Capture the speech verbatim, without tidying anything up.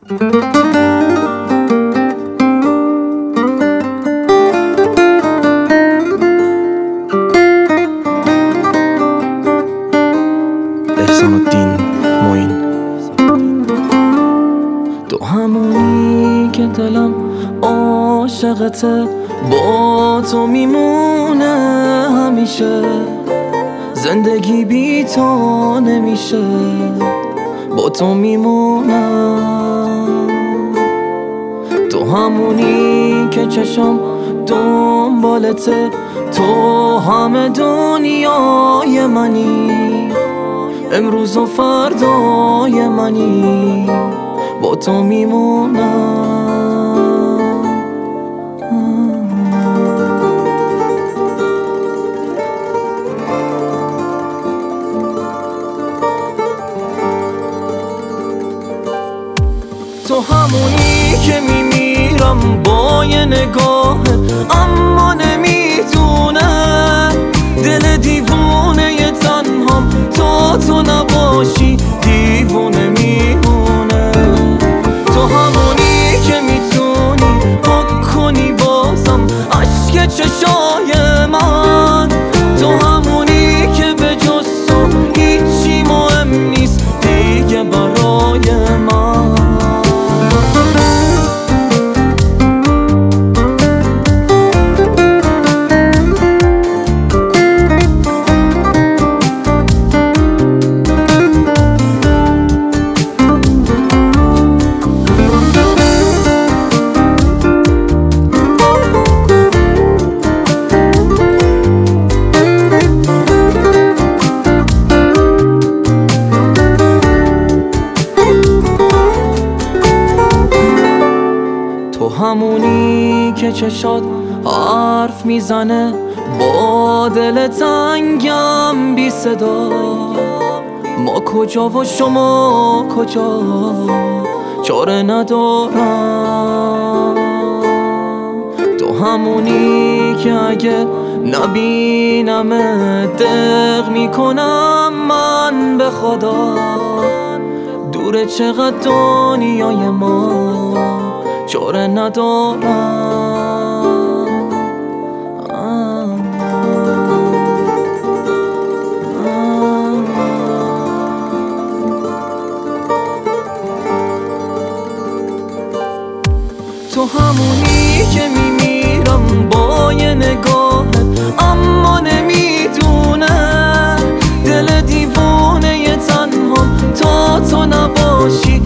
احسان الدین معین. تو همونی که دلم عاشقته، با تو میمونه همیشه، زندگی بی تو نمیشه، با تو میمونم. تو همونی که چشم دنبالته، تو همه دنیای منی، امروز و فردای منی، با تو میمونم. تو همونی که میمیرم با یه نگاه، اما نمیتونه دل دیوونه ی تنهام، تا تو نباشی دیوونه میمونه. تو همونی که میتونی پاک کنی بازم عشق چشای من، تو همونی که به جز تو هیچی مهم نیست دیگه برای من. تو همونی که چشات حرف میزنه با دل تنگم بی صدا، ما کجا و شما کجا چاره ندارم. تو همونی که اگه نبینم دق میکنم من به خدا، دوره چقدر دنیای ما چاره ندارم. تو همونی که میمیرم با یه نگاه، اما نمیدونه دل دیوونه ی تنهام، تا تو نباشی